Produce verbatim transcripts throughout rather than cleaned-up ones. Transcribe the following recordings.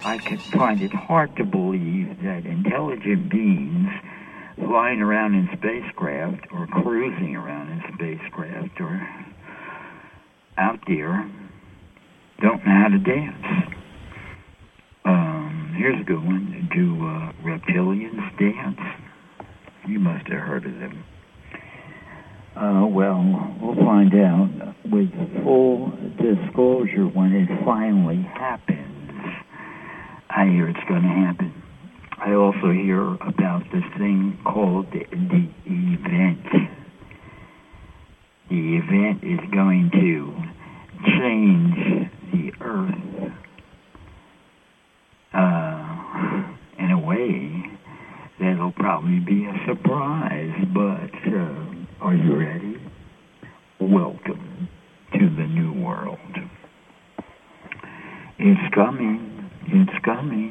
I can find it hard to believe that intelligent beings flying around in spacecraft or cruising around in spacecraft or out there don't know how to dance. Um, here's a good one. Do uh, reptilians dance? You must have heard of them. Uh, well, we'll find out with full disclosure when it finally happens. I hear it's going to happen. I also hear about this thing called the, the event. The event is going to change the Earth uh, in a way that'll probably be a surprise, but uh, are you ready? Welcome to the new world. It's coming. It's coming.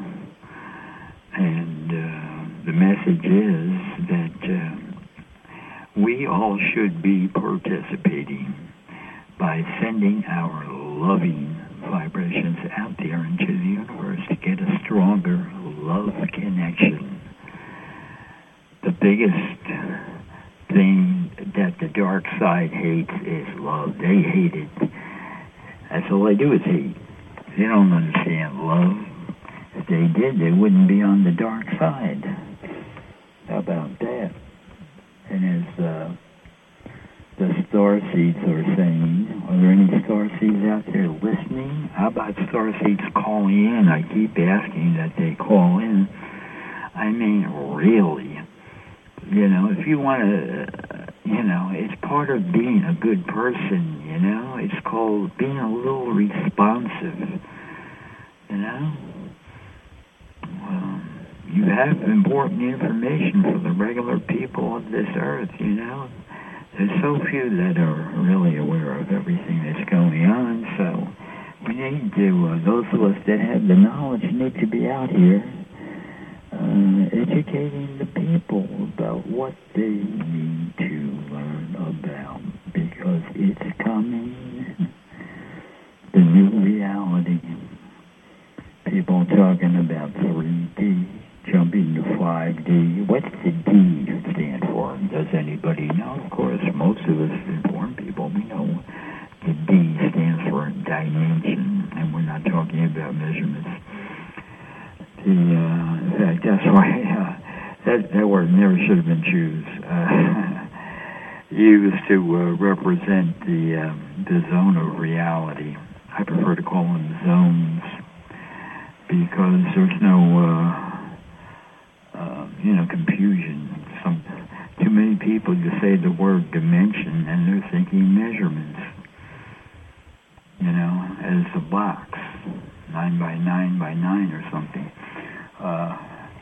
And uh, the message is that uh, we all should be participating by sending our loving vibrations out there into the universe to get a stronger love connection. The biggest thing that the dark side hates is love. They hate it. That's all they do is hate. They don't understand love. If they did, they wouldn't be on the dark side. How about that? And as uh, the starseeds are saying, are there any starseeds out there listening? How about starseeds calling in? I keep asking that they call in. I mean, really. You know, if you want to, uh, you know, it's part of being a good person, you know? It's called being a little responsive, you know? Um, you have important information for the regular people of this earth, you know? There's so few that are really aware of everything that's going on, so we need to, uh, those of us that have the knowledge need to be out here uh, educating the people about what they need to learn about, because it's coming, the new reality. People talking about three D, jumping to five D. What's the D stand for? Does anybody know? Of course, most of us informed people, we know the D stands for dimension, and we're not talking about measurements. The, uh, in fact, that's why uh, that, that word never should have been choose. Uh, used to uh, represent the, um, the zone of reality. I prefer to call them zones, because there's no, uh, uh, you know, confusion. Some, too many people just say the word dimension and they're thinking measurements, you know, as a box, nine by nine by nine or something, uh,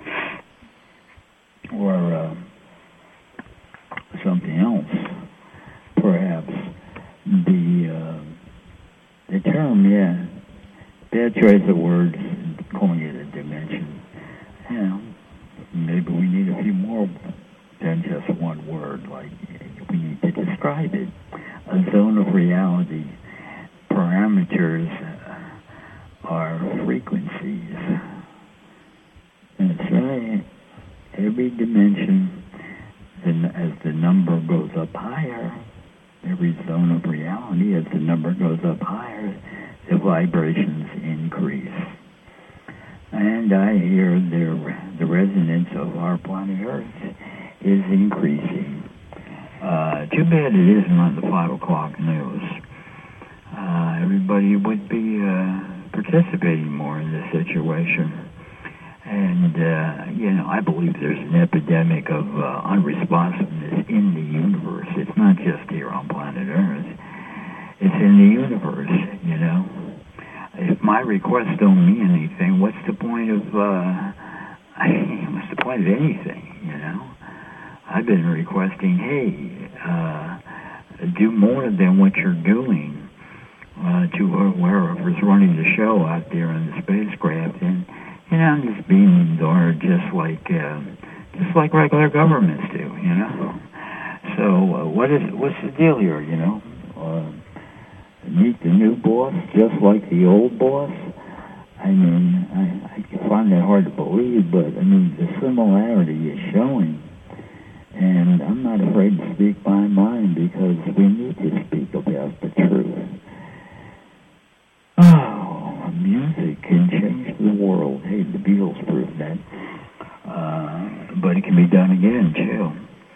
or uh, something else, perhaps. The uh, the term, yeah, bad choice of words, calling it a dimension. You know, maybe we need a few more than just one word. Like, we need to describe it. A zone of reality. Parameters are frequencies. That's right. Every dimension, as the number goes up higher, every zone of reality, as the number goes up higher, the vibrations increase. And I hear the, the resonance of our planet Earth is increasing. Uh, too bad it isn't on the five o'clock news. Uh, everybody would be uh, participating more in this situation. And, uh, you know, I believe there's an epidemic of uh, unresponsiveness in the universe. It's not just here on planet Earth. It's in the universe, you know. If my requests don't mean anything, what's the point of, uh, I mean, what's the point of anything, you know? I've been requesting, hey, uh, do more than what you're doing uh, to whoever's running the show out there in the spacecraft. And, you know, just being there just like, uh, just like regular governments do, you know? So uh, what is, what's the deal here, you know? Uh, meet the new boss just like the old boss? I mean, I find that hard to believe, but, I mean, the similarity is showing. And I'm not afraid to speak my mind because we need to speak about the truth. Oh, music can change the world. Hey, the Beatles proved that. Uh, but it can be done again, too.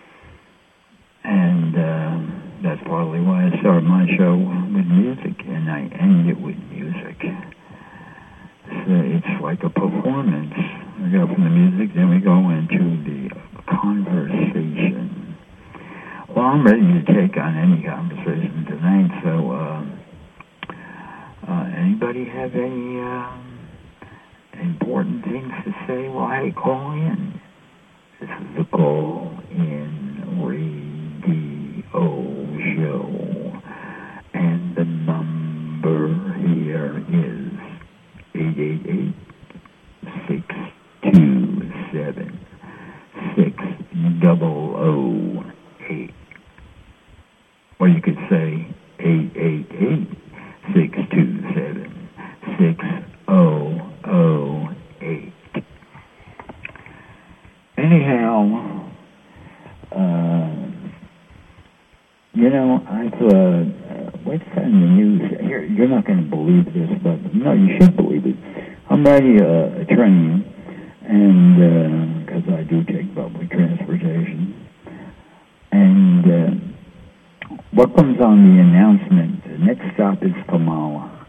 And uh, that's partly why I started my show with music, and I end it with music. So it's like a performance. We go from the music, then we go into the conversation. Well, I'm ready to take on any conversation tonight, so uh, uh, anybody have any uh, important things to say? Well, hey, call in. This is the Call In Radio Show, and the number here is eight eight eight, six two seven, six zero zero eight. Or you could say eight eight eight, six two seven, six zero zero eight. Anyhow, uh, you know, I've, uh, uh, what's on the news? You're, you're not going to believe this, but, no, you should believe it. I'm riding a, a train, and, because uh, I do take public transportation, and uh, what comes on the announcement? The next stop is Kamala.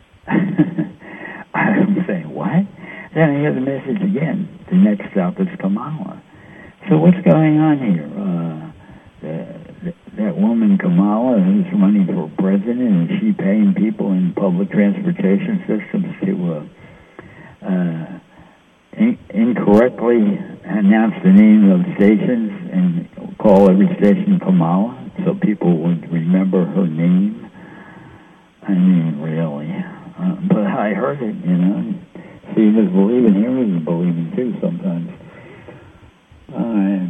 I'm saying, what? Then I hear the message again. The next stop is Kamala. So what's going on here? Uh, the, the, that woman Kamala who's running for president, and she paying people in public transportation systems to uh, uh, in, incorrectly announce the name of stations and call every station Kamala so people would remember her name. I mean, really. Uh, but I heard it, you know. Seeing is believing, hearing is believing too sometimes. All right.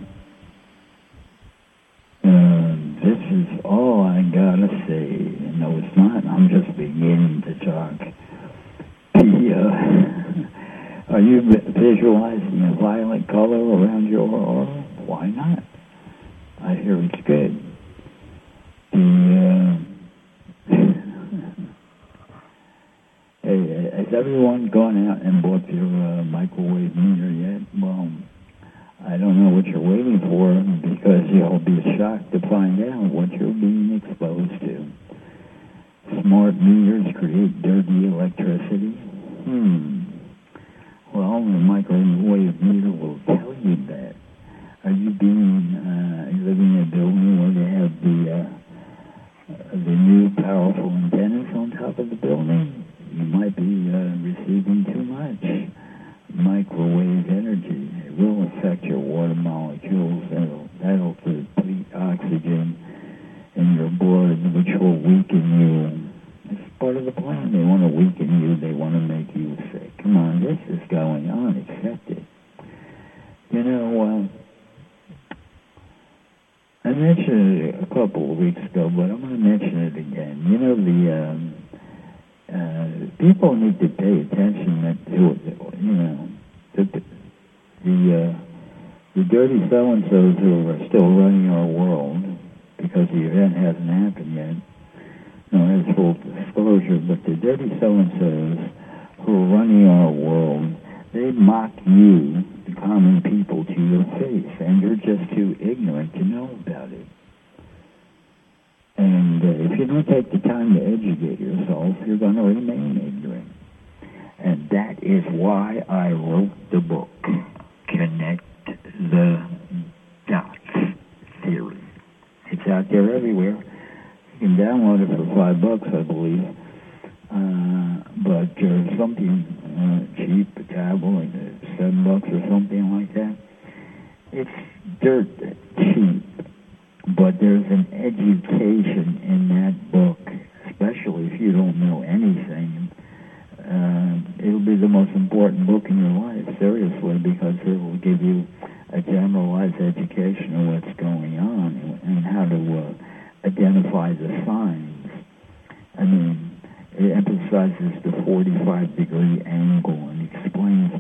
Uh, this is all I gotta say. No, it's not. I'm just beginning to talk. The, uh, are you visualizing a violet color around your aura? Why not? I hear it's good. The, uh, hey, has everyone gone out and bought your uh, microwave meter yet? Well, I don't know what you're waiting for, because you'll be shocked to find out what you're being exposed to. Smart meters create dirty electricity. Hmm. Well, the microwave meter will tell you that. Are you being, uh, living in a building where they have the, uh, the new powerful antennas on top of the building? You might be uh, receiving too much microwave energy. It will affect your water molecules. That'll, that'll deplete oxygen in your blood, which will weaken you. It's part of the plan. They want to weaken you. They want to make you sick. Come on, this is going on. Accept it. You know, uh, I mentioned it a couple of weeks ago, but I'm going to mention it again. You know, the... Um, Uh, people need to pay attention to, you know, the the, uh, the dirty so-and-sos who are still running our world, because the event hasn't happened yet. No, there's full disclosure, but the dirty so-and-sos who are running our world, they mock you, the common people, to your face, and you're just too ignorant to know about it. And uh, if you don't take the time to educate yourself, you're going to remain ignorant. And that is why I wrote the book, Connect the Dots Theory. It's out there everywhere. You can download it for five bucks, I believe. Uh, but uh, something uh, cheap, a tablet, like seven bucks or something like that. It's dirt cheap. But there's an education in that book, especially if you don't know anything. Uh, it'll be the most important book in your life, seriously, because it will give you a generalized education of what's going on and how to uh, identify the signs. I mean, it emphasizes the forty-five degree angle and explains why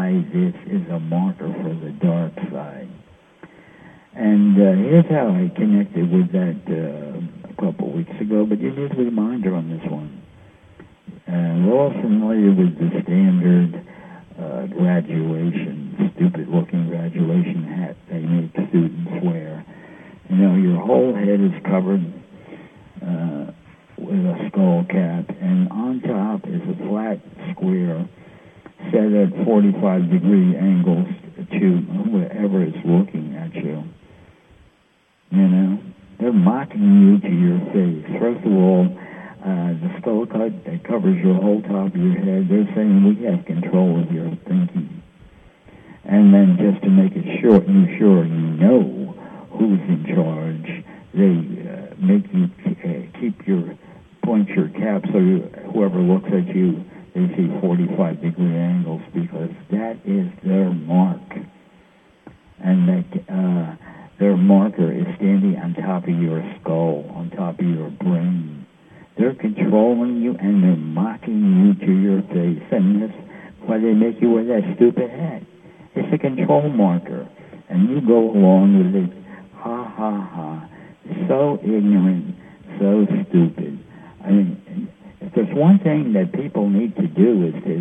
why this is a marker for the dark side. And uh, here's how I connected with that uh, a couple weeks ago, but you need a reminder on this one. Uh, we're all familiar with the standard uh, graduation, stupid-looking graduation hat they make students wear. You know, your whole head is covered uh, with a skull cap, and on top is a flat square set at forty-five degree angles to whoever is looking at you. You know, they're mocking you to your face. First of all, uh, the skull cut that covers your whole top of your head, they're saying we have control of your thinking. And then just to make it sure, you sure you know who's in charge, they uh, make you uh, keep your, point your cap so you, whoever looks at you, they see forty-five degree angles, because that is their mark. And that uh, their marker is standing on top of your skull, on top of your brain. They're controlling you and they're mocking you to your face. And that's why they make you wear that stupid hat. It's a control marker. And you go along with it. Ha, ha, ha. So ignorant, so stupid. I mean, if there's one thing that people need to do is to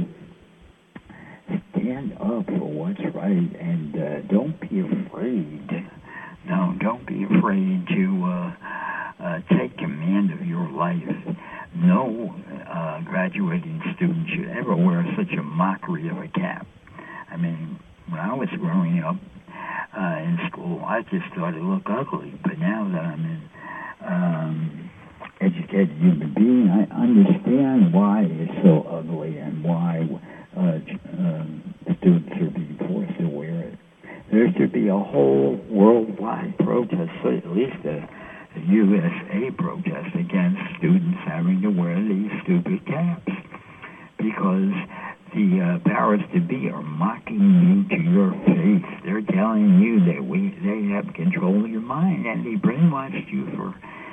stand up for what's right, and uh, don't be afraid. No, don't be afraid to uh, uh, take command of your life. No uh, graduating student should ever wear such a mockery of a cap. I mean, when I was growing up uh, in school, I just thought it looked ugly. But now that I'm an um, educated human being, I understand why it's so ugly and why uh, um, students are being forced to wear it. There should be a whole worldwide protest, so at least a, a U S A protest against students having to wear these stupid caps, because the uh, powers to be are mocking you to your face. They're telling you that we they have control of your mind, and they brainwashed you for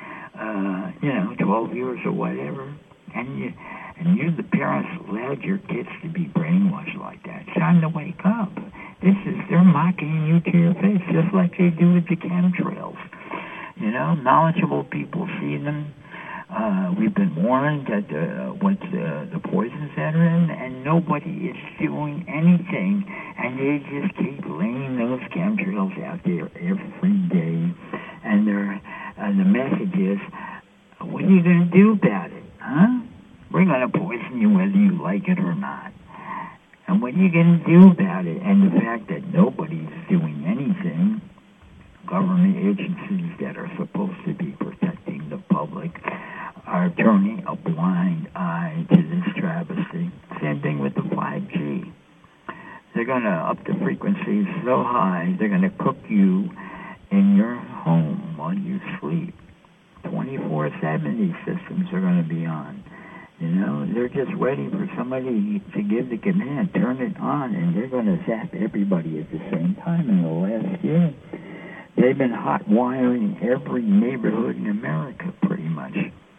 uh, you know twelve years or whatever, and you and you the parents allowed your kids to be brainwashed like that. It's time to wake up. This is, they're mocking you to your face, just like they do with the chemtrails. You know, knowledgeable people see them. Uh, we've been warned that uh, what uh, the poisons that are in, and nobody is doing anything, and they just keep laying those chemtrails out there every day. And they're, uh, the message is, what are you going to do about it, huh? We're going to poison you whether you like it or not. And what are you going to do about it? And the fact that nobody's doing anything, government agencies that are supposed to be protecting the public are turning a blind eye to this travesty. Same thing with the five G. They're going to up the frequencies so high, they're going to cook you in your home while you sleep. twenty-four seven these systems are going to be on. You know, they're just waiting for somebody to give the command, turn it on, and they're going to zap everybody at the same time. In the last year, they've been hot wiring every neighborhood in America, pretty much.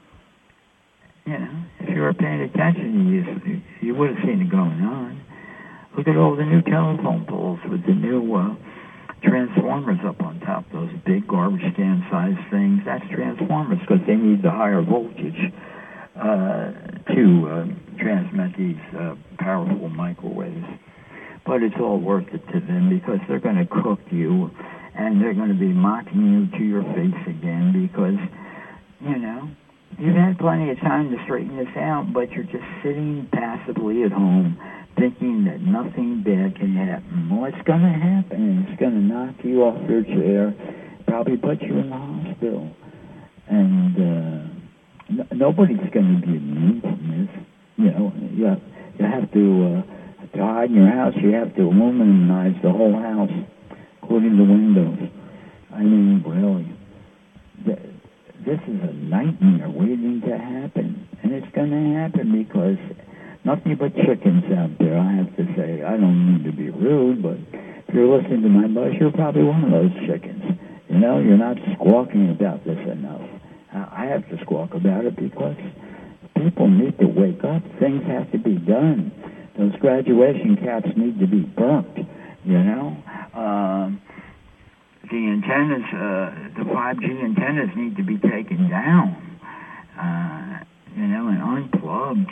You know, if you were paying attention, you, you would have seen it going on. Look at all the new telephone poles with the new uh, transformers up on top, those big garbage can-sized things. That's transformers, because they need the higher voltage Uh, to uh, transmit these uh, powerful microwaves. But it's all worth it to them, because they're going to cook you, and they're going to be mocking you to your face again, because, you know, you've had plenty of time to straighten this out, but you're just sitting passively at home thinking that nothing bad can happen. Well, it's going to happen, and it's going to knock you off your chair, probably put you in the hospital. And, uh, nobody's going to be immune from this. You know, you have, you have to, uh, to hide in your house, you have to illuminize the whole house, including the windows. I mean, really, th- this is a nightmare waiting to happen. And it's going to happen because nothing but chickens out there, I have to say. I don't mean to be rude, but if you're listening to my voice, you're probably one of those chickens. You know, you're not squawking about this enough. I have to squawk about it because people need to wake up. Things have to be done. Those graduation caps need to be burnt, you know. Um, the antennas, uh, the five G antennas need to be taken down, uh, you know, and unplugged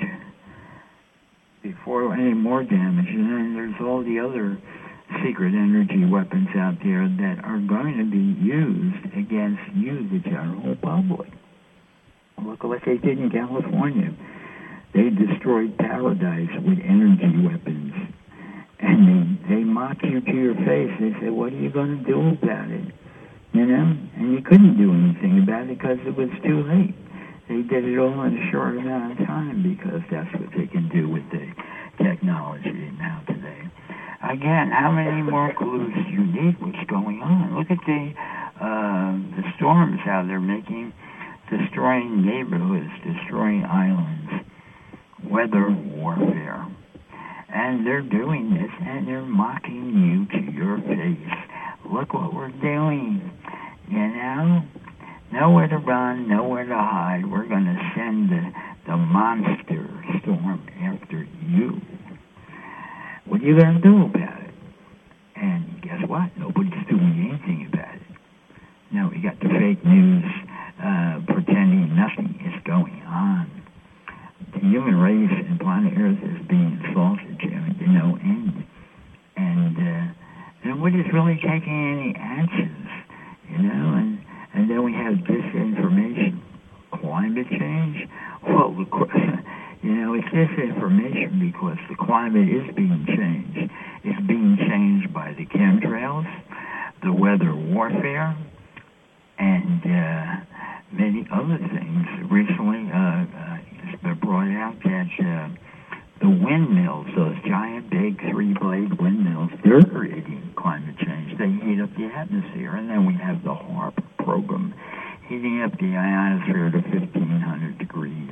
before any more damage. And then there's all the other secret energy weapons out there that are going to be used against you, the general public. Look at what they did in California. They destroyed paradise with energy weapons. And they, they mock you to your face. They say, what are you going to do about it? You know? And you couldn't do anything about it because it was too late. They did it all in a short amount of time because that's what they can do with the technology now today. Again, how many more clues do you need? What's going on? Look at the uh, the storms, how they're making, destroying neighborhoods, destroying islands, weather warfare. And they're doing this, and they're mocking you to your face. Look what we're doing, you know? Nowhere to run, nowhere to hide. We're going to send the, the monster storm after you. What are you going to do about it? And guess what? Nobody's doing anything about it. No, we got the fake news uh, pretending nothing is going on. The human race and planet Earth is being assaulted, you know, and and uh, nobody's really taking any actions, you know, and, and then we have disinformation. Climate change? Well, the, you know, it's disinformation because the climate is being changed. It's being changed by the chemtrails, the weather warfare, and uh, many other things. Recently, uh, uh, it's been brought out that uh, the windmills, those giant big three-blade windmills, they're creating climate change. They heat up the atmosphere. And then we have the HAARP program, heating up the ionosphere to fifteen hundred degrees.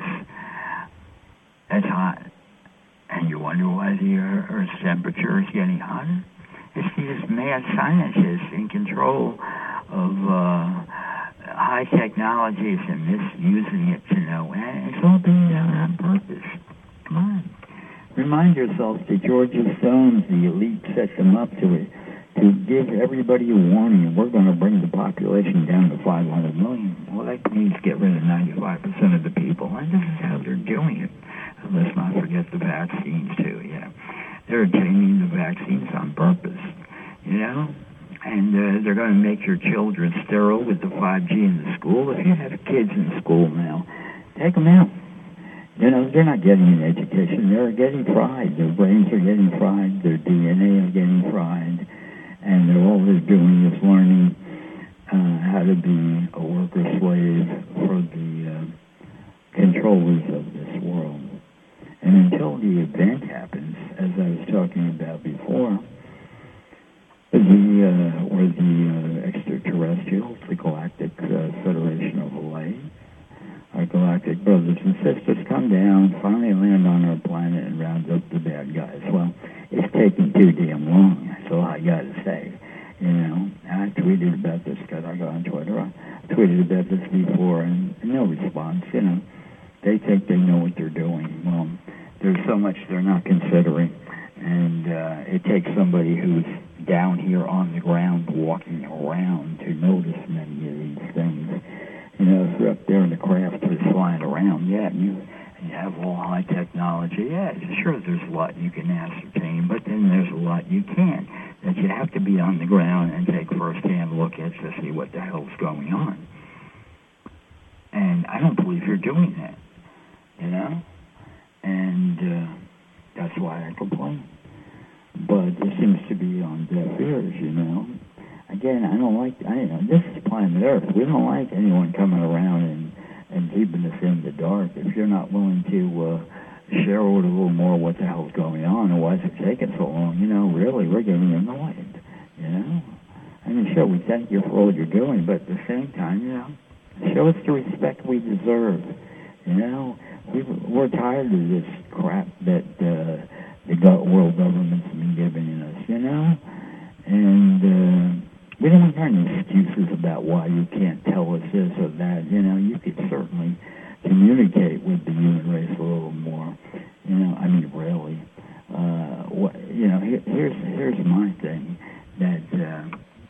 That's hot. And you wonder why the Earth's temperature is getting hotter? It's these mad scientists in control of uh, high technologies and misusing it, you know, and it's all being done on purpose. Come on. Remind yourself that George Soros, the elite, set them up to it, to give everybody a warning. We're going to bring the population down to five hundred million. Well, that means get rid of ninety-five percent of the people, and this is how they're doing it. And let's not forget the vaccines, too, yeah. They're changing the vaccines on purpose, you know? And uh, they're going to make your children sterile with the five G in the school. If you have kids in school now, take them out. You know, they're not getting an education. They're getting fried. Their brains are getting fried. Their D N A is getting fried. And they're all they're doing is learning uh, how to be a worker slave for the uh, controllers of this world. And until the event happens, as I was talking about before, the uh, or the uh, extraterrestrials, the Galactic uh, Federation of Hawaii, our galactic brothers and sisters come down, finally land on our planet and round up the bad guys. Well, it's taking too damn long, that's all I got to say. You know, I tweeted about this because I got on Twitter. I tweeted about this before and no response, you know. They think they know what they're doing. Well, there's so much they're not considering. And uh, it takes somebody who's down here on the ground walking around to notice many of these things. You know, if you're up there in the craft just flying around, yeah, you, you have all high technology. Yeah, sure, there's a lot you can ascertain, but then there's a lot you can't, that you have to be on the ground and take first-hand look at to see what the hell's going on. And I don't believe you're doing that, you know? And uh, that's why I complain. But it seems to be on deaf ears, you know? Again, I don't like, I, you know, this is planet Earth. We don't like anyone coming around and, and keeping us in the dark. If you're not willing to uh, share with a little more what the hell's going on and why is it taking so long, you know, really, we're getting annoyed, you know? I mean, sure, we thank you for all you're doing, but at the same time, you know, show us the respect we deserve, you know? We've, we're tired of this crap that uh, the world government's been giving us, you know? And uh, we don't want any excuses about why you can't tell us this or that. You know, you could certainly communicate with the human race a little more. You know, I mean, really. uh, what, you know, here, here's here's my thing, that uh,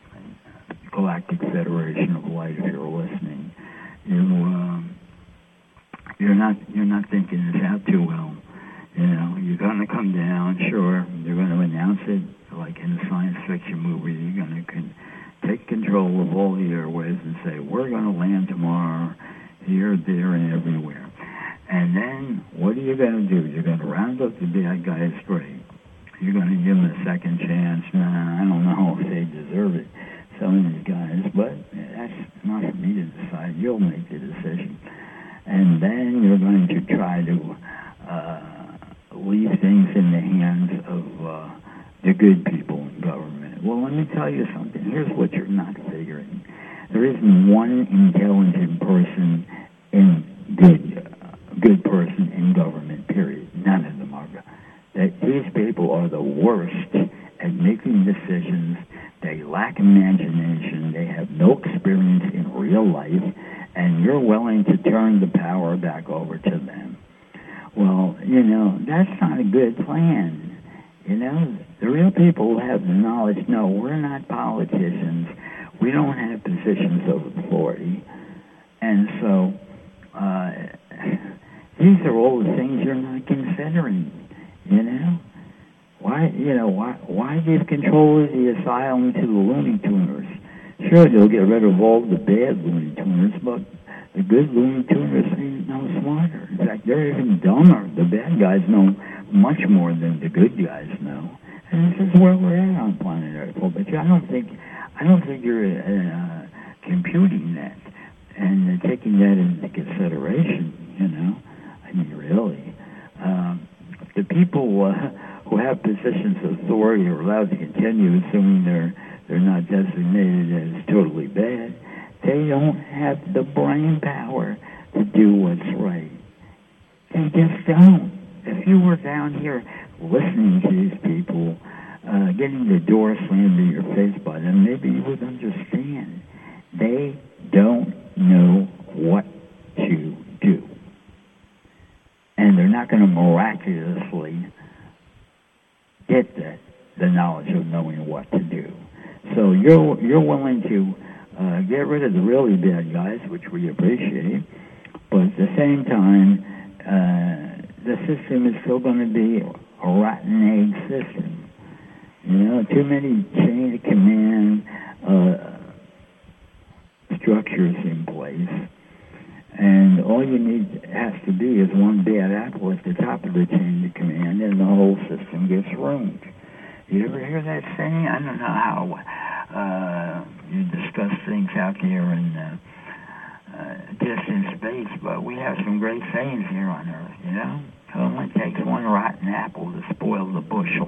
Galactic Federation of Light, if you're listening, you um, you're not you're not thinking this out too well. You know, you're going to come down, sure. They're going to announce it like in a science fiction movie. You're going to con- take control of all the airways and say, we're going to land tomorrow here, there, and everywhere. And then what are you going to do? You're going to round up the bad guys straight. You're going to give them a second chance. Nah, I don't know if they deserve it, some of these guys, but that's not for me to decide. You'll make the decision. And then you're going to try to uh, leave things in the hands of uh, the good people in government. Well, let me tell you something. Here's what you're not figuring. There isn't one intelligent person in good, uh, good person in government, period. None of them are. That these people are the worst at making decisions. They lack imagination. They have no experience in real life, and you're willing to turn the power back over to them. Well, you know, that's not a good plan. You know, the real people who have the knowledge, no, we're not politicians. We don't have positions of authority. And so, uh, these are all the things you're not considering, you know? Why, you know, why, why give control of the asylum to the Looney Tuners? Sure, they'll get rid of all the bad Looney Tuners, but the good Looney Tuners ain't no smarter. In fact, they're even dumber. The bad guys know much more than the good guys know. And this is where we're at on planet Earth. Well, but I don't think, I don't think you're uh, computing that and uh, taking that into consideration, you know. I mean, really. Um, the people uh, who have positions of authority are allowed to continue, assuming they're they're not designated as totally bad. They don't have the brain power to do what's right. They just don't. If you were down here listening to these people, uh, getting the door slammed in your face by them, maybe you would understand. They don't know what to do. And they're not going to miraculously get the, the knowledge of knowing what to do. So you're you're willing to uh, get rid of the really bad guys, which we appreciate, but at the same time, uh, the system is still going to be a rotten egg system. You know, too many chain of command uh, structures in place, and all you need has to be is one bad apple at the top of the chain of command, and the whole system gets ruined. You ever hear that saying? I don't know how uh, you discuss things out there in uh, uh, distant space, but we have some great sayings here on Earth, you know? It only takes one rotten apple to spoil the bushel.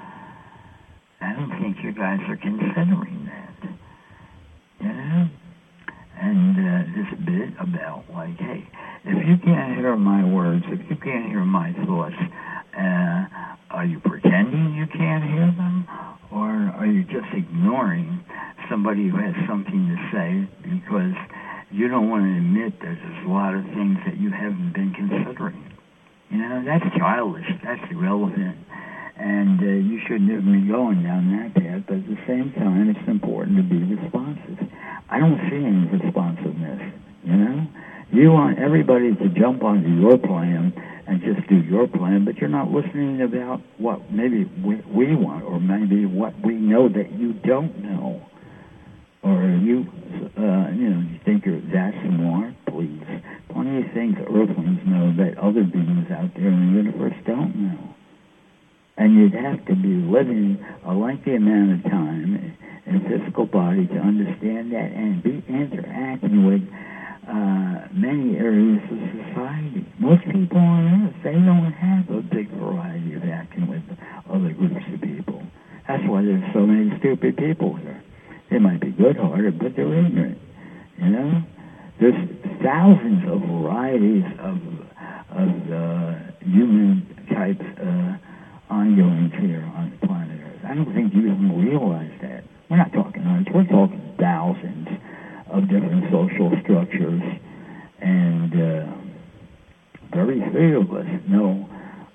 I don't think you guys are considering that, you know? And uh, this bit about, like, hey, if you can't hear my words, if you can't hear my thoughts, uh, are you pretending you can't hear them? Or are you just ignoring somebody who has something to say because you don't want to admit that there's a lot of things that you haven't been considering? You know, that's childish. That's irrelevant. And uh, you shouldn't have been going down that path. But at the same time, it's important to be responsive. I don't see any responsiveness, you know? You want everybody to jump onto your plan and just do your plan, but you're not listening about what maybe we, we want, or maybe what we know that you don't know. Or you, uh, you know, you think you're that smart, please. Plenty of things Earthlings know that other beings out there in the universe don't know. And you'd have to be living a lengthy amount of time in a physical body to understand that and be interacting with uh, many areas of society. Most people on Earth, they don't have a big variety of acting with other groups of people. That's why there's so many stupid people here. They might be good-hearted, but they're ignorant, you know? There's thousands of varieties of, of uh, human types uh, ongoing here on the planet Earth. I don't think you even realize that. We're not talking hundreds, we're talking thousands of different social structures, and uh, very few of us know uh,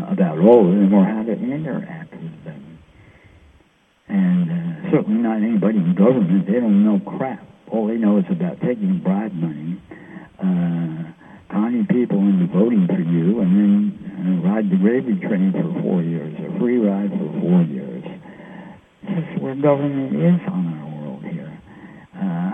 uh, about all of them or how to interact with them. And uh, certainly not anybody in government. They don't know crap. All they know is about taking bribe money, uh, conning people into voting for you, and then uh, ride the gravy train for four years, a free ride for four years. This is where government is on our world here. Uh,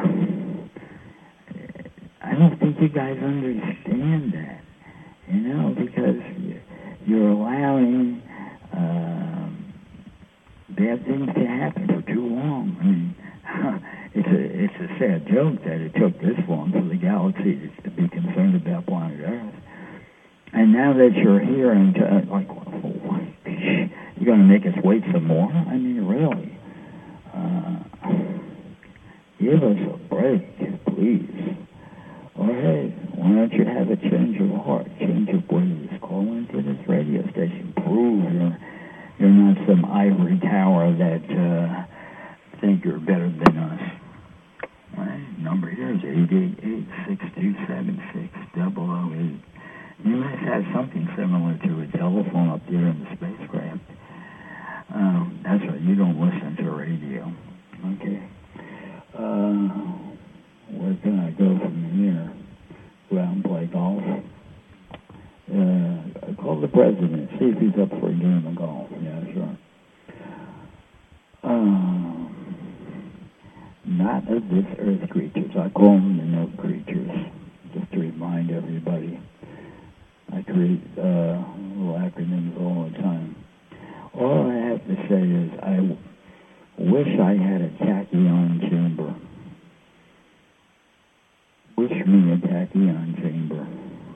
I don't think you guys understand that, you know, because you're allowing uh, bad things to happen for too long. I mean, it's a it's a sad joke that it took this long for the galaxy to, to be concerned about planet Earth. And now that you're here and uh, like, oh, you're going to make us wait some more? I mean, really? Uh, give us a break, please. Or hey, why don't you have a change of heart, change of ways? Call into this radio station. Prove you're you're not some ivory tower that uh, think you're better than us. My number here is eight eight eight, six two seven, six zero zero eight. You must have something similar to a telephone up there in the spacecraft. Um, that's right, you don't listen to radio. Okay. Uh, where can I go from here? Go out and play golf. Uh, call the president, see if he's up for a game of golf. Yeah, sure. Uh, not of this earth creatures. I call them the note creatures, just to remind everybody. I create uh, little acronyms all the time. All I have to say is I w- wish I had a tachyon chamber. Wish me a tachyon chamber.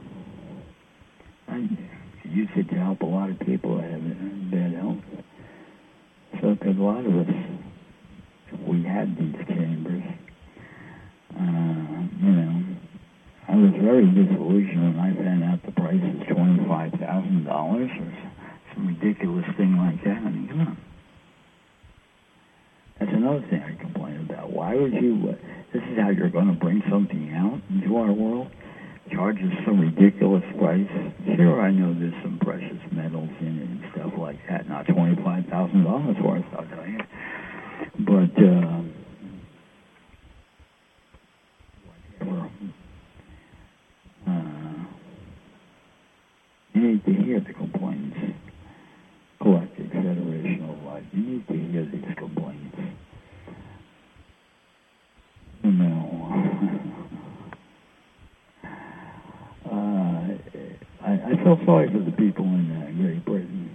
I use it to help a lot of people that have bad health. So, because a lot of us, if we had these chambers, uh, you know, I was very disillusioned when I found out the price is twenty-five thousand dollars or some ridiculous thing like that. I mean, come on. That's another thing I complain about. Why would you, uh, this is how you're going to bring something out into our world? Charge us some ridiculous price. Sure, I know there's some precious metals in it and stuff like that. Not twenty-five thousand dollars worth, I'll tell you. But, uh, whatever. Uh, you need to hear the complaints. Galactic Federation of Life. You need to hear these complaints. You know, uh, I, I feel sorry for the people in uh, Great Britain.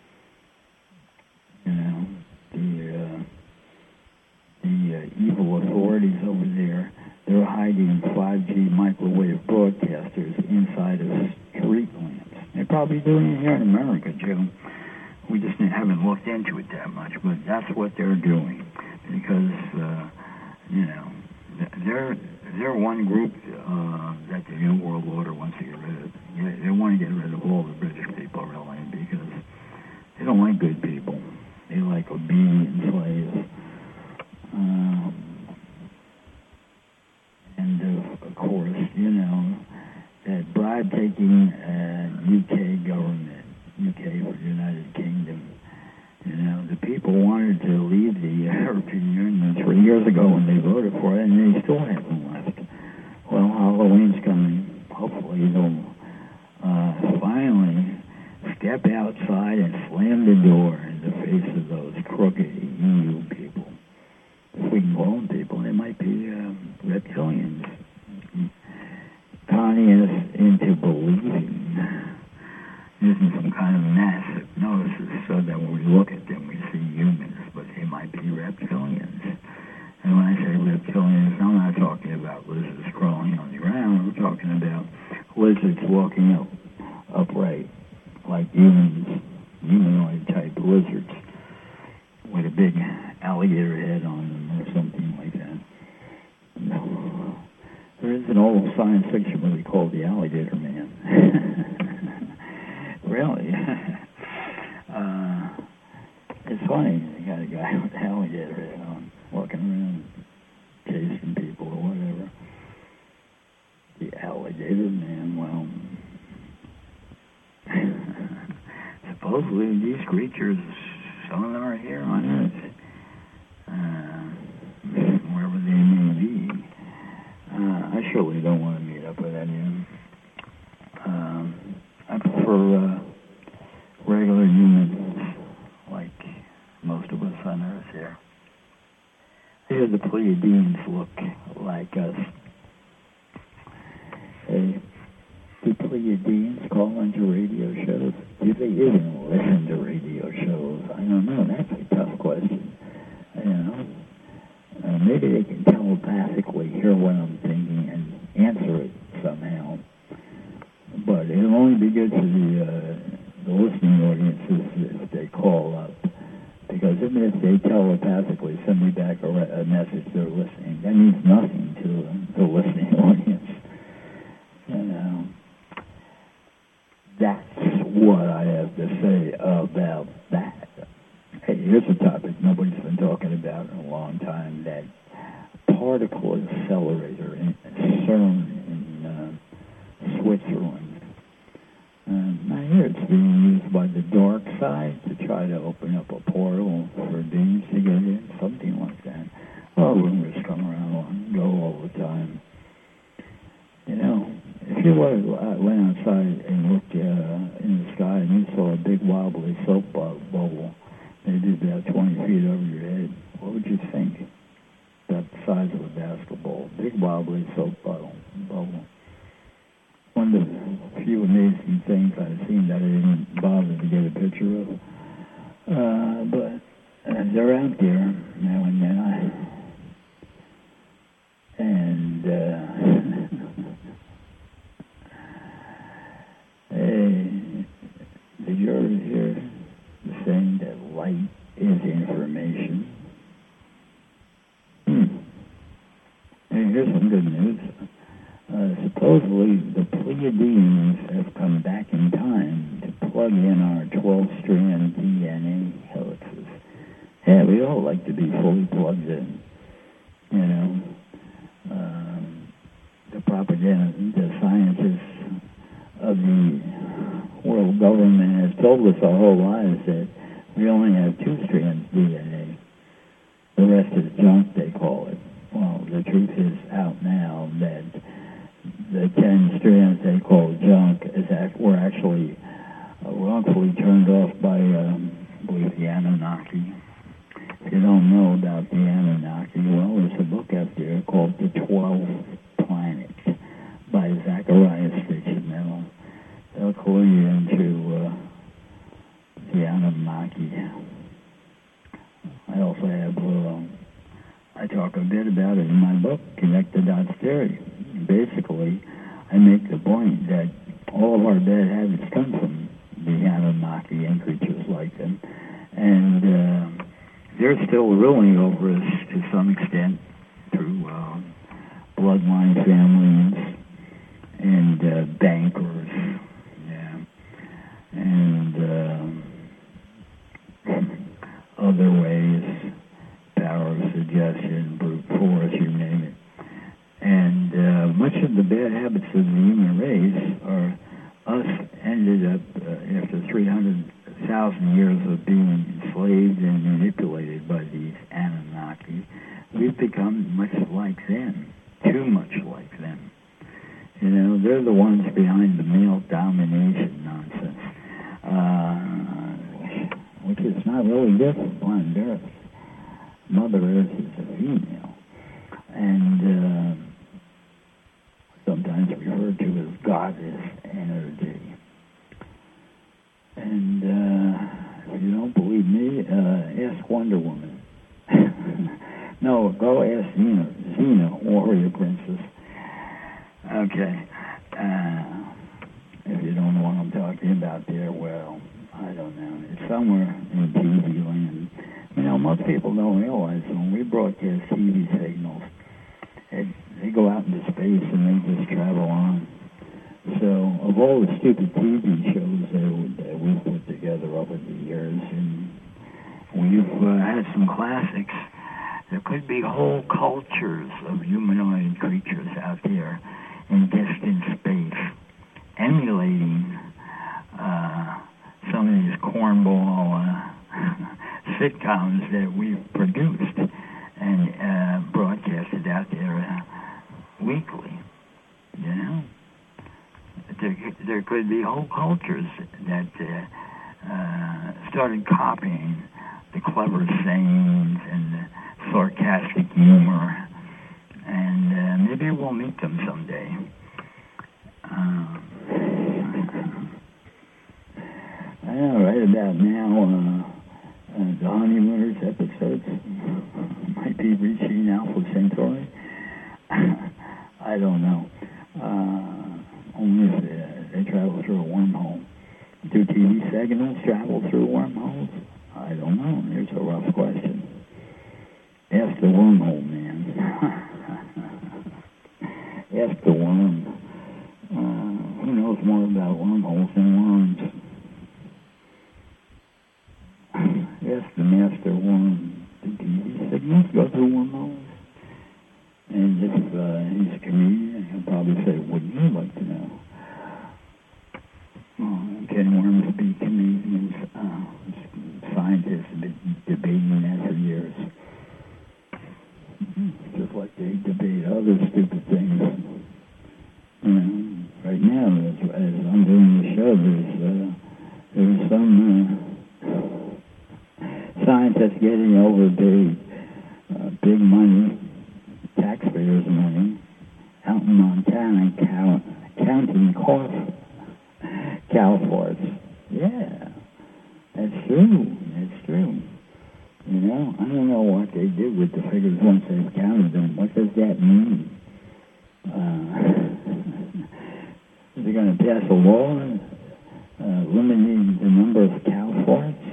You know, the uh, the uh, evil authorities over there. They're hiding five G microwave broadcasters inside of street lamps. They're probably doing it here in America, too. We just haven't looked into it that much, but that's what they're doing. Because, uh, you know, they're, they're one group uh, that the New World Order wants to get rid of. They, they want to get rid of all the British people, really, because they don't like good people. They like obedient slaves. Um, And, uh, of course, you know, that bribe-taking uh, U K government, U K for the United Kingdom, you know, the people wanted to leave the European Union three years ago when they voted for it, and they still haven't left. Well, Halloween's coming. Hopefully they'll uh, finally step outside and slam the door in the face of those crooked E U people. If we can call them people, they might be uh, reptilians, conning us into believing, using some kind of mass hypnosis so that when we look at them, we see humans, but they might be reptilians. And when I say reptilians, I'm not talking about lizards crawling on the ground. We're talking about lizards walking up upright, like humans, humanoid-type lizards with a big alligator head on them or something like that. There is an old science fiction movie called The Alligator Man. Really? uh, it's funny. They got a guy with an alligator head on, walking around chasing people or whatever. The Alligator Man, well, it's a supposedly these creatures, some of them are here on Earth, uh, wherever they may be. Uh, I surely don't want to meet up with any of them. Um, I prefer uh, regular humans, like most of us on Earth here. Here the Pleiadians look like us. Hey, do Pleiadians call into radio shows? Do they even listen to radio shows? I don't know. That's a tough question. You know, uh, maybe they can telepathically hear what I'm thinking and answer it somehow. But it'll only be good for the, uh, the listening audiences if they call up. Because even if they telepathically send me back a, re- a message they're listening, that means nothing to the listening audience. You know, that's what I have to say about that. Hey, here's a topic nobody's been talking about in a long time, that particle accelerator in CERN in uh, Switzerland. Um, I hear it's being used by the dark side to try to open up a portal for beings to get in, something like that. Well, rumors come around and go all the time. You know, if you went outside and looked uh, in the sky and you saw a big wobbly soap bubble, maybe about twenty feet over your head, what would you think? About the size of a basketball. Big wobbly soap bubble. bubble. One of the few amazing things I've seen that I didn't bother to get a picture of. Uh, but uh, they're out there now and then. And, uh, hey, did you ever hear the saying that light is information? Hmm. Hey, here's some good news. Uh, supposedly, the Pleiadians have come back in time to plug in our twelve-strand D N A helices. Yeah, we all like to be fully plugged in. You know, um, the propaganda, the scientists of the world government has told us our whole lives that we only have two strands D N A. The rest is junk, they call it. Well, the truth is out now that the ten strands they call junk is act, were actually uh, wrongfully turned off by, um, I believe, the Anunnaki. If you don't know about the Anunnaki, well, there's a book out there called The Twelve Planets by Zacharias Sitchin. They'll clue you into uh, the Anunnaki. I also have, uh, I talk a bit about it in my book, Connect the Dots Theory. Basically, I make the point that all of our bad habits come from the Anunnaki and creatures like them. And uh, they're still ruling over us to some extent through uh, bloodline families and uh, bankers, yeah, and uh, other ways, power of suggestion, brute force, you name it. And uh, much of the bad habits of the human race are us ended up, uh, after three hundred thousand years of being enslaved and manipulated by these Anunnaki, we've become much like them, too much like them. You know, they're the ones behind the male domination nonsense, uh, which is not really different on Earth. Mother Earth is a female, and uh, sometimes referred to as goddess energy. And uh, if you don't believe me, uh, ask Wonder Woman. No, go ask Xena, Xena, warrior princess. Okay. Uh, if you don't know what I'm talking about there, well, I don't know. It's somewhere in T V land. You know, most people don't realize when we broadcast T V signals, it, they go out into space and they just travel on. So, of all the stupid T V shows that, that we've put together over the years, and we've uh, had some classics, there could be whole cultures of humanoid creatures out there in distant space, emulating uh, some of these cornball uh, sitcoms that we've produced and uh, broadcasted out there uh, weekly. You know, there there could be whole cultures that uh, uh, started copying the clever sayings and the sarcastic humor, and uh, maybe we'll meet them someday. Uh, I know right about now, uh, uh, the Honeymooners episodes might be reaching Alpha Centauri. I don't know. Uh, only if uh, they travel through a wormhole. Do T V segments travel through wormholes? I don't know. Here's a rough question. Ask the wormhole man. Ask the worm. Uh, who knows more about wormholes than worms? Ask the master worm. Do T V segments go through wormholes? And if uh, he's a comedian, he'll probably say, wouldn't you like to know? Oh, can worms be comedians? Uh, scientists have been debating that for years. Just like they debate other stupid things. You know, right now, as, as I'm doing the show, there's, uh, there's some uh, scientists getting overpaid uh, big money, taxpayers' money, out in Montana count, counting cough, cow farts. Yeah, that's true. That's true. You know, I don't know what they did with the figures once they've counted them. What does that mean? Uh, is it going to pass a law uh, limiting the number of cow farts?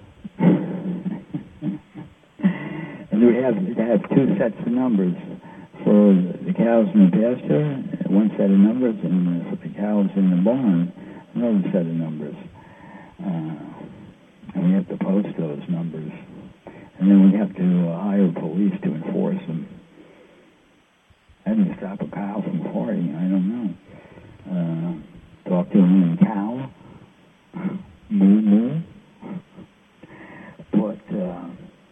And we have to have two sets of numbers for the cows in the pasture, one set of numbers, and for the cows in the barn, another set of numbers. Uh, and we have to post those numbers. And then we have to uh, hire police to enforce them. How do you stop a cow from farting? I don't know. Uh, talk to him in cow. Moo moo. But, uh,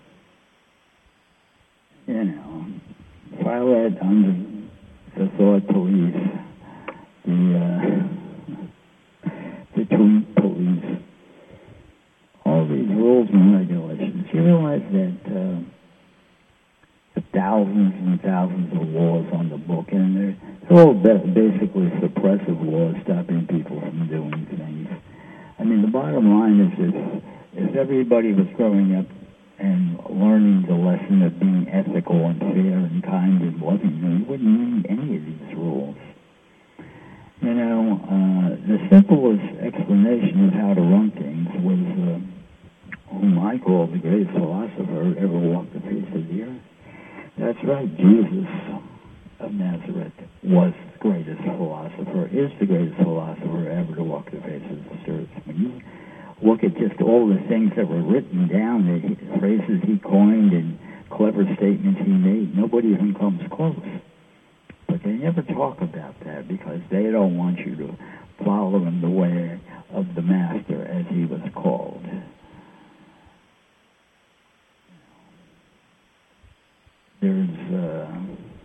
you know, file that under the thought police, the, uh, the tweet police, all these rules and regulations. You realize that uh, thousands and thousands of laws on the book, and they're, they're all basically suppressive laws stopping people from doing things. I mean, the bottom line is if, if everybody was growing up and learning the lesson of being ethical and fair and kind and loving, you wouldn't need any of these rules. You know, uh, the simplest explanation of how to run things was uh, whom I call the greatest philosopher ever walked the face of the earth. That's right, Jesus of Nazareth was the greatest philosopher, is the greatest philosopher ever to walk the face of this earth. When you look at just all the things that were written down, the phrases he coined and clever statements he made, nobody even comes close. But they never talk about that because they don't want you to follow in the way of the master as he was called. There's uh,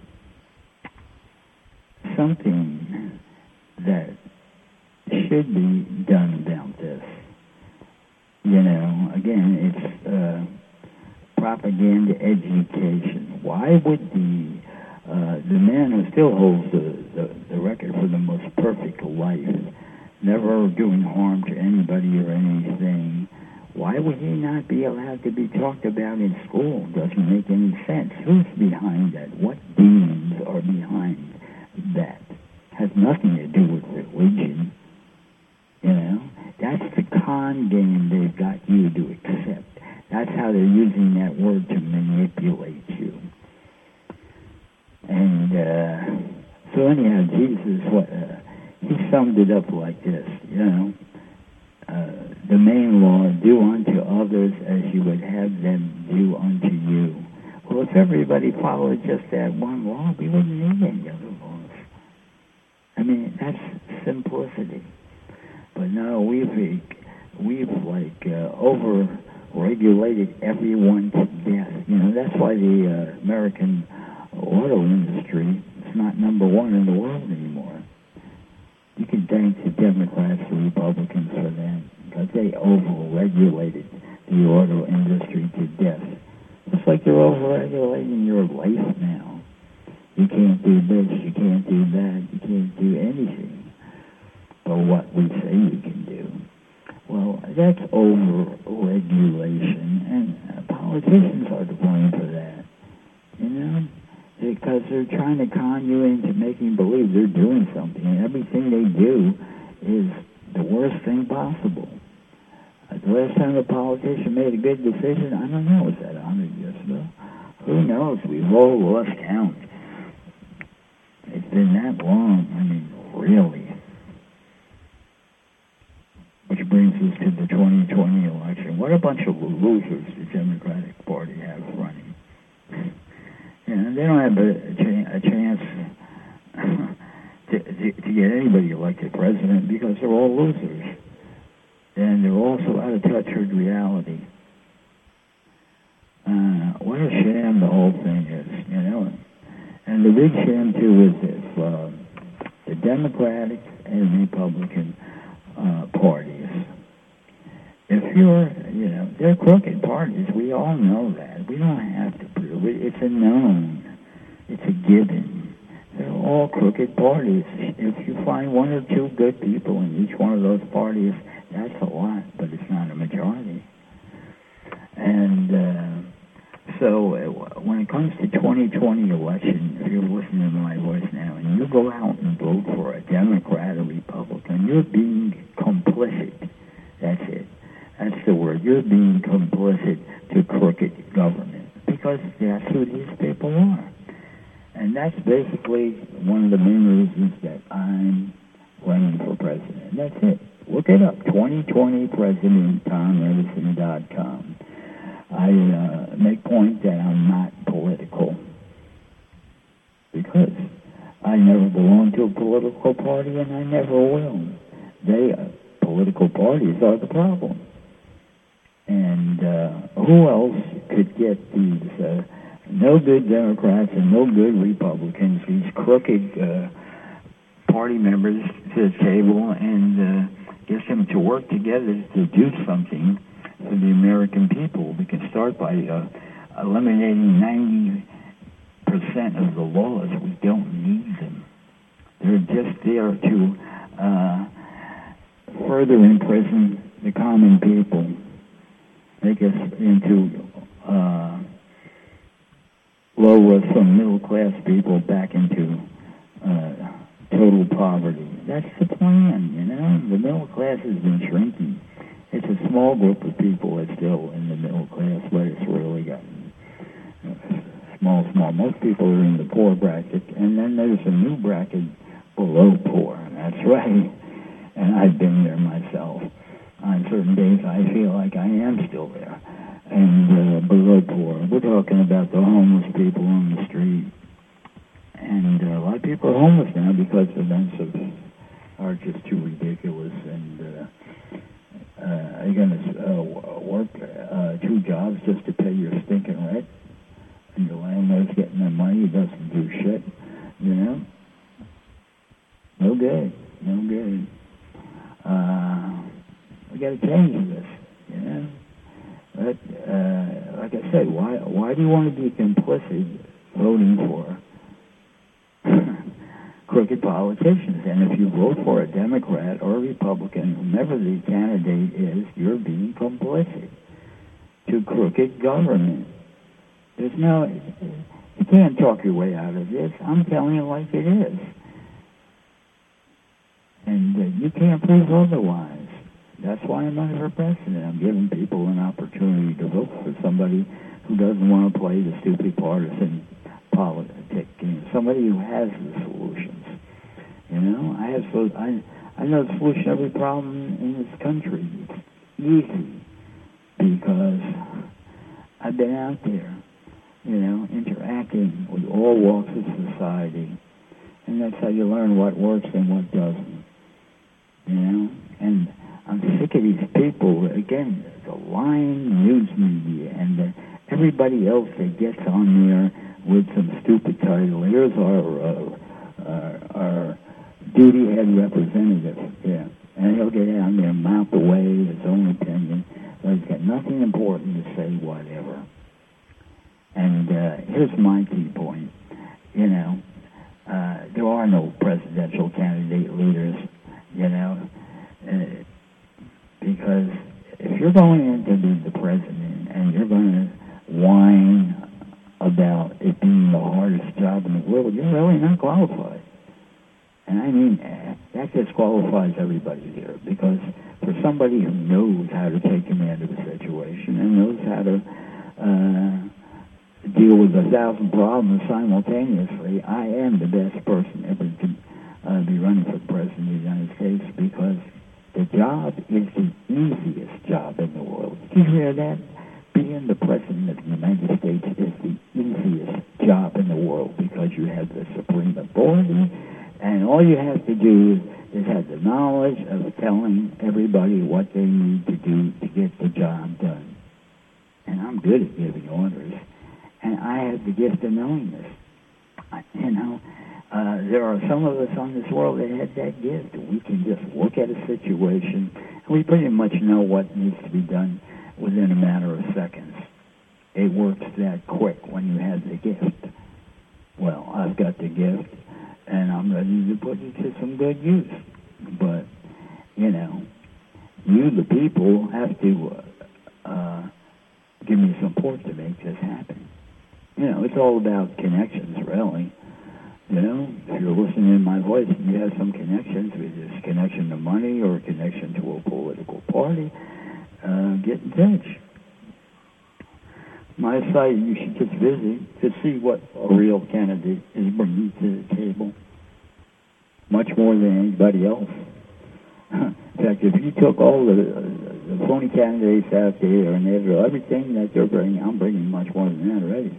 something that should be done about this. You know, again, it's uh, propaganda education. Why would the uh, the man who still holds the, the, the record for the most perfect life, never doing harm to anybody or anything, why would he not be allowed to be talked about in school? Doesn't make any sense. Who's behind that? What demons are behind that? Has nothing to do with religion. You know? That's the con game they've got you to accept. That's how they're using that word to manipulate you. And uh, so anyhow, Jesus, what, uh, he summed it up like this, you know. Uh, the main law, do unto others as you would have them do unto you. Well, if everybody followed just that one law, we wouldn't need any other laws. I mean, that's simplicity. But no, we've we've like uh, over-regulated everyone to death. You know, that's why the uh, American auto industry is not number one in the world anymore. You can thank the Democrats, the Republicans for that, because they over-regulated the auto industry to death. Just like they're over-regulating your life now. You can't do this, you can't do that, you can't do anything but what we say you can do. Well, that's over-regulation, and uh, politicians are to blame for that, you know? Because they're trying to con you into making believe they're doing something, and everything they do is the worst thing possible. Uh, the last time a politician made a good decision, I don't know, was that a hundred years ago? Who knows? We've all lost count. It's been that long. I mean, really. Which brings us to the twenty twenty election. What a bunch of losers the Democratic Party has running. You know, they don't have a, a, a chance to, to, to get anybody elected president because they're all losers. And they're also out of touch with reality. Uh, what a sham the whole thing is, you know. And the big sham, too, is this. Uh, the Democratic and Republican uh, parties, if you're, you know, they're crooked parties. We all know that. We don't have to prove it. It's a known. It's a given. They're all crooked parties. If you find one or two good people in each one of those parties, that's a lot, but it's not a majority. And uh, so uh, when it comes to twenty twenty election, if you're listening to my voice now, and you go out and vote for a Democrat or Republican, you're being complicit. That's it. That's the word. You're being complicit to crooked government, because that's who these people are. And that's basically one of the main reasons that I'm running for president. That's it. Look it up, twenty twenty president tom edison dot com. I uh, make point that I'm not political because I never belonged to a political party and I never will. They, uh, political parties are the problem. And uh, who else could get these uh, no good Democrats and no good Republicans, these crooked uh, party members to the table and uh, get them to work together to do something for the American people? We can start by uh, eliminating ninety percent of the laws. We don't need them. They're just there to uh, further imprison the common people, make us into uh, lower some middle-class people back into uh, total poverty. That's the plan, you know. The middle class has been shrinking. It's a small group of people that's still in the middle class, but it's really gotten uh, small, small. Most people are in the poor bracket, and then there's a new bracket below poor. That's right. And I've been there myself. On certain days, I feel like I am still there. And uh, below poor. We're talking about the homeless people on the street. And uh, a lot of people are homeless now because the rents are just too ridiculous. And uh, uh, you're going to uh, work uh, two jobs just to pay your stinking rent. And your landlord's getting the money. He doesn't do shit, you know? No good. No good. Uh, we got to change this, you know? But, uh, like I said, why, why do you want to be complicit voting for crooked politicians? And if you vote for a Democrat or a Republican, whomever the candidate is, you're being complicit to crooked government. There's no, you can't talk your way out of this. I'm telling you like it is. And uh, you can't prove otherwise. That's why I'm running for president. I'm giving people an opportunity to vote for somebody who doesn't want to play the stupid partisan politic game. Somebody who has the solutions. You know, I have so I I know the solution to every problem in this country. It's easy because I've been out there, you know, interacting with all walks of society, and that's how you learn what works and what doesn't. You know, and I'm sick of these people. Again, the lying news media and the, everybody else that gets on there with some stupid title. Here's our uh, our, our duty head representative. Yeah, and he'll get out there and mouth away his own opinion. But he's got nothing important to say, whatever. And uh, here's my key point. You know, uh, there are no presidential candidate leaders. You know. Uh, Because if you're going in to be the president and you're going to whine about it being the hardest job in the world, you're really not qualified. And I mean, that disqualifies everybody here, because for somebody who knows how to take command of a situation and knows how to uh, deal with a thousand problems simultaneously, I am the best person ever to uh, be running for president of the United States, because the job is the easiest job in the world. Did you hear that? Being the president of the United States is the easiest job in the world, because you have the supreme authority, and all you have to do is have the knowledge of telling everybody what they need to do to get the job done. And I'm good at giving orders, and I have the gift of knowing this. I, you know, Uh, there are some of us on this world that have that gift. We can just look at a situation, and we pretty much know what needs to be done within a matter of seconds. It works that quick when you have the gift. Well, I've got the gift, and I'm ready to put it to some good use. But, you know, you, the people, have to uh, uh, give me support to make this happen. You know, it's all about connections, really. You know, if you're listening to my voice and you have some connections, whether it's connection to money or connection to a political party, uh, get in touch. My site, you should just visit to see what a real candidate is bringing to the table, much more than anybody else. In fact, if you took all the, the phony candidates out there and everything that they're bringing, I'm bringing much more than that already.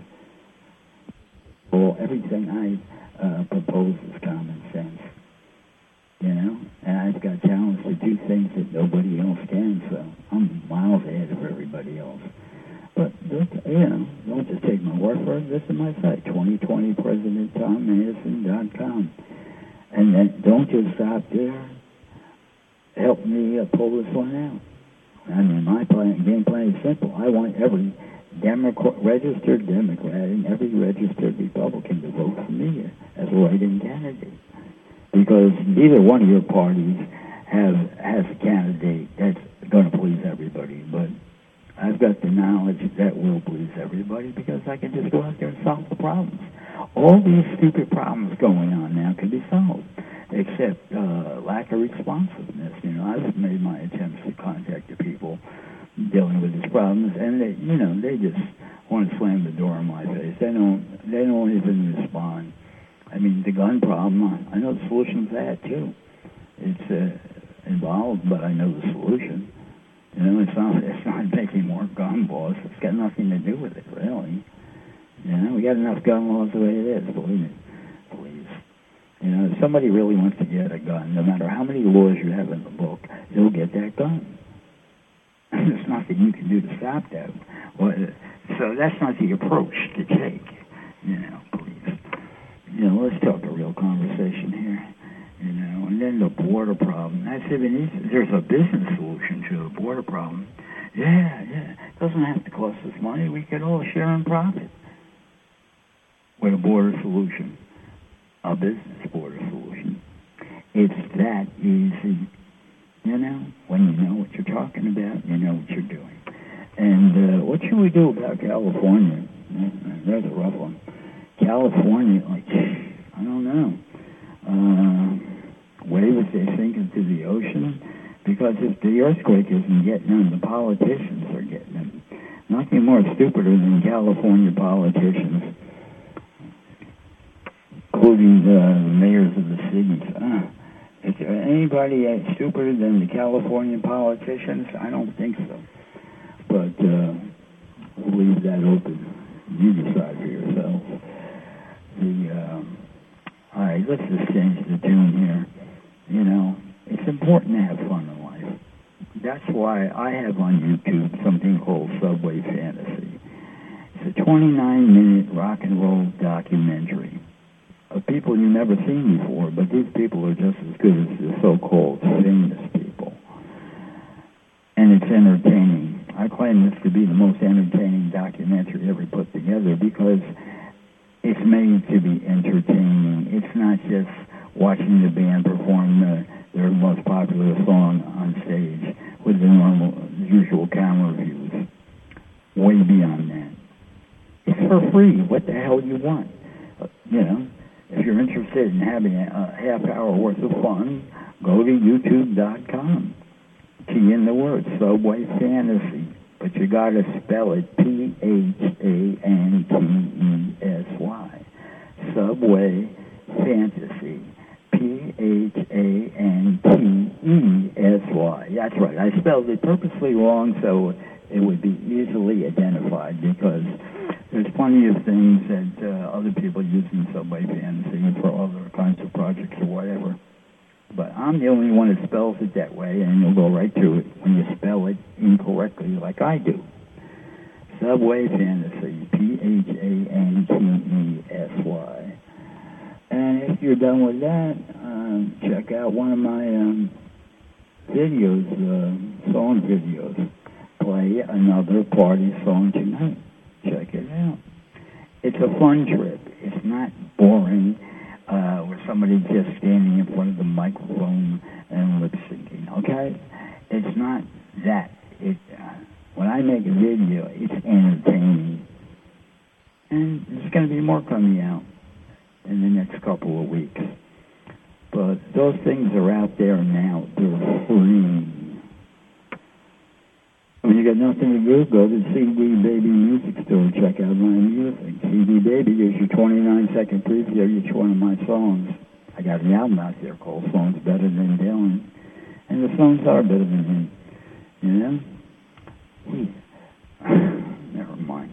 Well, everything I Uh, proposes common sense, you know, and I've got talents to do things that nobody else can, so I'm miles ahead of everybody else. But, you know, don't just take my word for it. This is my site, twenty twenty president tom madison dot com. And then don't just stop there. Help me uh, pull this one out. I mean, my plan, game plan is simple. I want every Democrat, registered Democrat and every registered Republican to vote for me as a write-in candidate, because neither one of your parties have has a candidate that's going to please everybody. But I've got the knowledge that will please everybody, because I can just go out there and solve the problems. All these stupid problems going on now can be solved, except uh, lack of responsiveness. You know, I've made my attempts to contact the people dealing with these problems, and they, you know, they just want to slam the door in my face. They don't, they don't even respond. I mean, the gun problem, I know the solution to that too. It's uh, involved, but I know the solution. You know, it's not, it's not making more gun laws. It's got nothing to do with it, really. You know, we got enough gun laws the way it is, believe me. Please. You know, if somebody really wants to get a gun, no matter how many laws you have in the book, they'll get that gun. There's nothing you can do to stop that. Well, so that's not the approach to take. You know, please. You know, let's talk a real conversation here. You know, and then the border problem. That's even easy. There's a business solution to the border problem. Yeah, yeah. It doesn't have to cost us money. We could all share in profit with a border solution, a business border solution. It's that easy. You know, when you know what you're talking about, you know what you're doing. And uh, what should we do about California? That's a rough one. California, like, I don't know. Uh, waves they sink into the ocean, because if the earthquake isn't getting them, the politicians are getting them. Nothing more stupider than California politicians, including the mayors of the cities. Uh, Is there anybody stupider than the California politicians? I don't think so. But uh, we'll leave that open. You decide for yourself. The um, all right, let's just change the tune here. You know, it's important to have fun in life. that's why I have on YouTube something called Subway Fantasy. It's a twenty-nine minute rock and roll documentary of people you've never seen before, but these people are just as good as the so-called famous people. And it's entertaining. I claim this to be the most entertaining documentary ever put together because it's made to be entertaining. It's not just watching the band perform the, their most popular song on stage with the normal, usual camera views. Way beyond that. It's for free. What the hell you want? Uh, you know, if you're interested in having a, a half hour worth of fun, go to YouTube dot com. Key in the word Subway Fantasy, but you gotta spell it P H A N T E S Y. Subway Fantasy. P H A N T E S Y. That's right. I spelled it purposely wrong so it would be easily identified because there's plenty of things that uh, other people use in Subway Fantasy for other kinds of projects or whatever. But I'm the only one that spells it that way, and you'll go right to it when you spell it incorrectly like I do. Subway Fantasy, P H A N T E S Y. And if you're done with that, um, check out one of my um, videos, uh, song videos. Play Another Party Song Tonight. Check it out. It's a fun trip. It's not boring, uh, where somebody's just standing in front of the microphone and lip syncing, okay? It's not that. It, uh, when I make a video, it's entertaining. And there's going to be more coming out in the next couple of weeks. But those things are out there now. They're free. When you got nothing to do, go to the C D Baby Music Store. Check out my music. C D Baby gives you twenty-nine second preview of each one of my songs. I got an album out there called Songs Better Than Dylan. And the songs are better than him. You know? Never mind.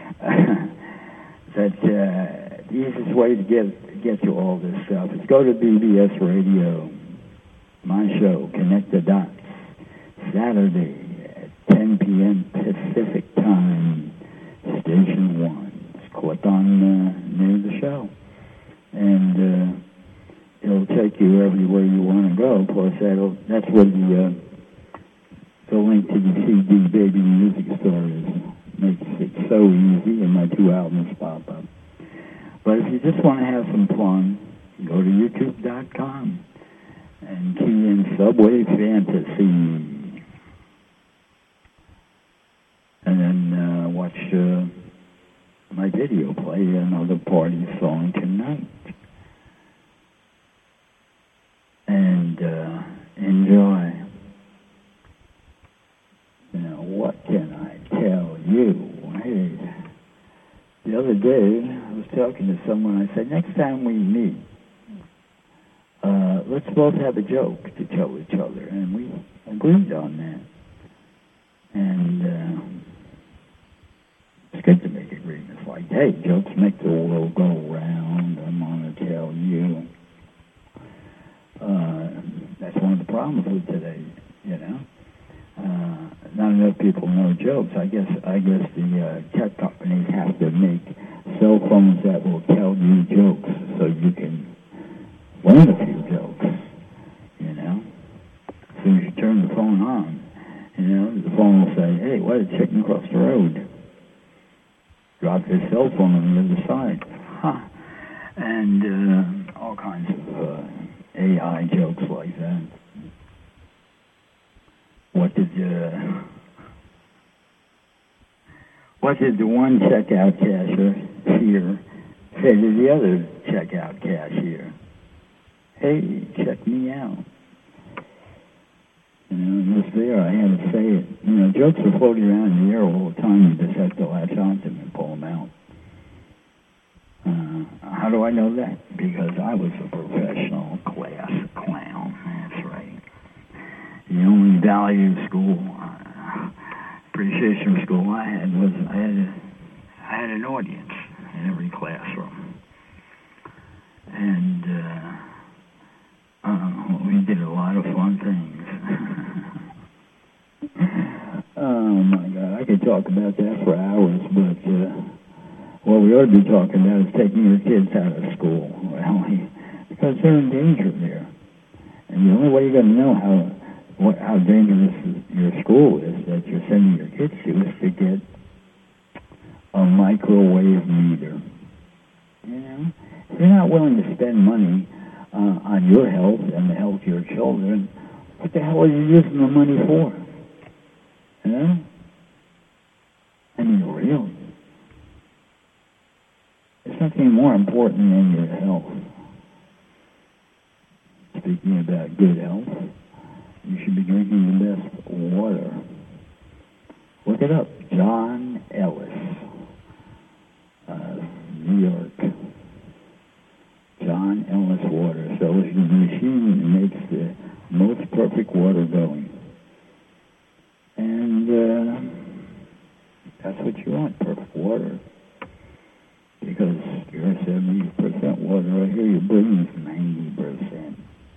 That, uh, the easiest way to get get to all this stuff is go to B B S Radio. My show, Connect the Dots. Saturday. ten p.m. Pacific Time, Station one. Just click on uh, name of the show, and uh, it'll take you everywhere you want to go. Plus, that'll, that's where the uh, the link to the C D Baby Music Store is. Makes it so easy, and my two albums pop up. But if you just want to have some fun, go to YouTube dot com and key in Subway Fantasy. And then uh, watch uh, my video, Play Another Party Song Tonight. And uh, enjoy. You know, what can I tell you? Hey, the other day, I was talking to someone, I said, next time we meet, uh, let's both have a joke to tell each other. And we agreed on that. And uh, it's good to make agreements like, hey, jokes make the world go round. I'm going to tell you. Uh, that's one of the problems with today, you know. Uh, not enough people know jokes. I guess I guess the uh, tech companies have to make cell phones that will tell you jokes so you can learn a few jokes, you know. As soon as you turn the phone on, you know, the phone will say, hey, what a chicken across the road. Drop his cell phone on the other side. Huh. And uh, all kinds of uh, A I jokes like that. What did uh, what did the one checkout cashier here say to the other checkout cashier? Hey, check me out. You know, just there, I had to say it. You know, jokes are floating around in the air all the time. You just have to latch onto them and pull them out. Uh, how do I know that? Because I was a professional class clown. That's right. The only value school, uh, appreciation school I had was I had a, I had an audience in every classroom, and uh, uh, we did a lot of fun things. talk about that for hours, but uh, what we ought to be talking about is taking your kids out of school, well, because they're in danger there. And the only way you're going to know how what, how dangerous your school is that you're sending your kids to is to get a microwave meter. You know, if you're not willing to spend money uh, on your health and the health of your children, what the hell are you using the money for? You know? I mean, really. There's nothing more important than your health. Speaking about good health, you should be drinking the best water. Look it up. John Ellis, uh, New York. John Ellis water. So it's the machine that makes the most perfect water going. And uh, that's what you want, perfect water. Because you're seventy percent water right here, your brain is ninety percent.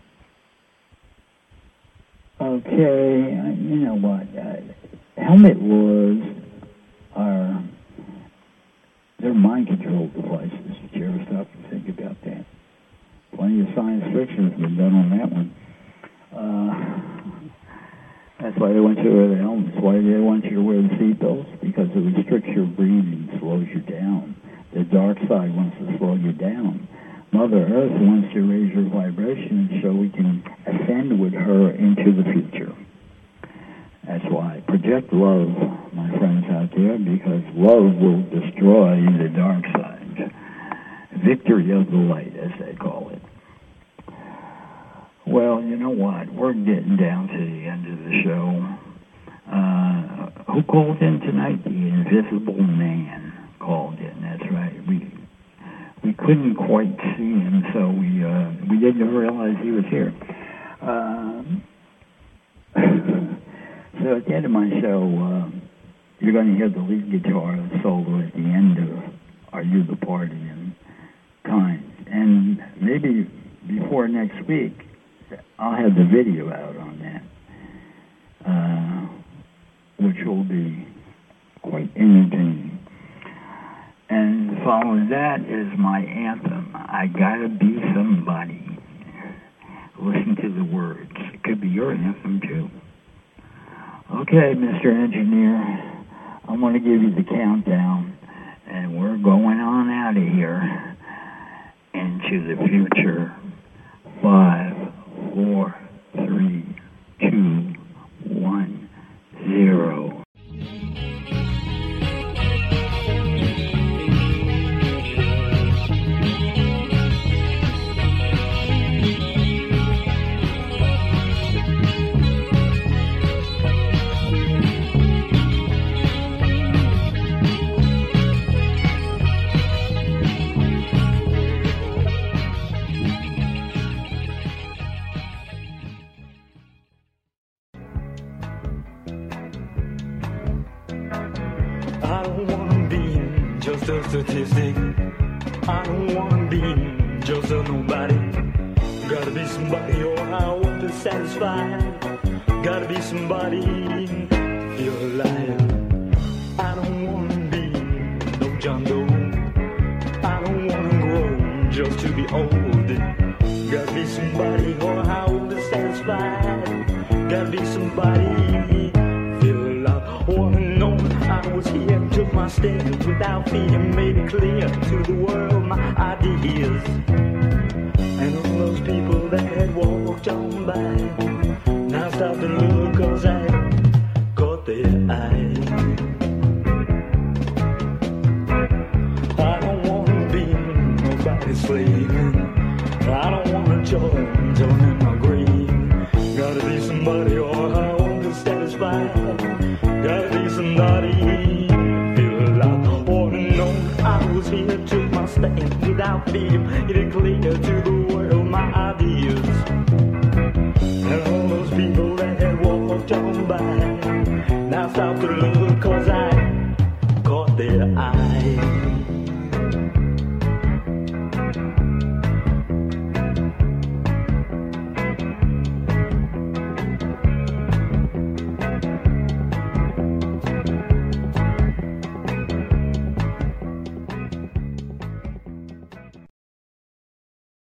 Okay, uh, you know what? Uh, helmet laws are, they're mind-controlled devices. Did you ever stop and think about that? Plenty of science fiction has been done on that one. Uh, that's why they want you to wear the helmets. Why do they want you to wear the seatbelts? Because it restricts your breathing, slows you down. The dark side wants to slow you down. Mother Earth wants to raise your vibration so we can ascend with her into the future. That's why. Project love, my friends out there, because love will destroy the dark side. Victory of the light, as they call it. Well, you know what? We're getting down to the end of the show. Uh, who called in tonight? The Invisible Man called in. That's right. We we couldn't quite see him, so we uh, we didn't realize he was here. Um, so at the end of my show, uh, you're going to hear the lead guitar solo at the end of "Are You the Partying Kind?" And maybe before next week, I'll have the video out on that, uh, which will be quite entertaining. And following that is my anthem, I Gotta Be Somebody. Listen to the words. It could be your anthem, too. Okay, Mister Engineer, I'm going to give you the countdown, and we're going on out of here into the future. Five, four, three, two, one, zero. Statistic. I don't wanna be just a nobody. Gotta be somebody or I won't be satisfied. Gotta be somebody, feel alive. I don't wanna be no John Doe. I don't wanna grow just to be old. Gotta be somebody or I won't be satisfied. Gotta be somebody, feel alive. Wanna know I was here, took my stand without fear, made it clear to the world my ideas. And all those people that had walked on by now stop and look, cause I caught their eye. I don't wanna be nobody's slave. I don't wanna join, join in my grave. Gotta be somebody or I won't be satisfied. Gotta be somebody, feel alive. Wanna know I was here, took my stand without fear, made it clear to the world my ideas. And all those people that had walked on by now stop to look, cause I caught their eye.